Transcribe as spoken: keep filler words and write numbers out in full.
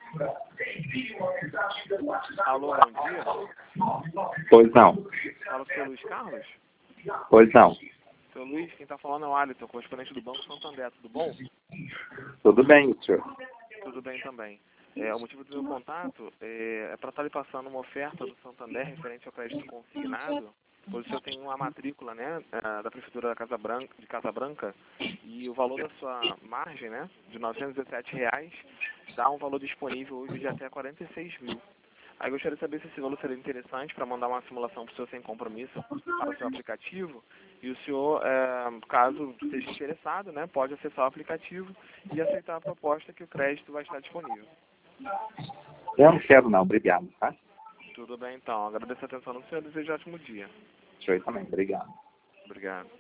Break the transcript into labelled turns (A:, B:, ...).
A: Alô, bom dia.
B: Pois não.
A: Fala com o seu Luiz Carlos?
B: Pois não.
A: Seu Luiz, quem está falando é o Alisson, correspondente do Banco Santander. Tudo bom?
B: Tudo bem, senhor?
A: Tudo bem também. É, o motivo do meu contato é, é para estar lhe passando uma oferta do Santander referente ao crédito consignado, pois o senhor tem uma matrícula, né, da Prefeitura da Casa Branca, de Casa Branca, e o valor da sua margem, né, de novecentos e dezessete reais, dá um valor disponível hoje de até quarenta e seis mil. Aí gostaria de saber se esse valor seria interessante para mandar uma simulação para o senhor sem compromisso para o seu aplicativo. E o senhor, é, caso esteja interessado, né, pode acessar o aplicativo e aceitar a proposta que o crédito vai estar disponível.
B: Eu não quero não, obrigado, tá?
A: Tudo bem, então. Agradeço a atenção do senhor e desejo um ótimo dia.
B: O senhor também, obrigado.
A: Obrigado.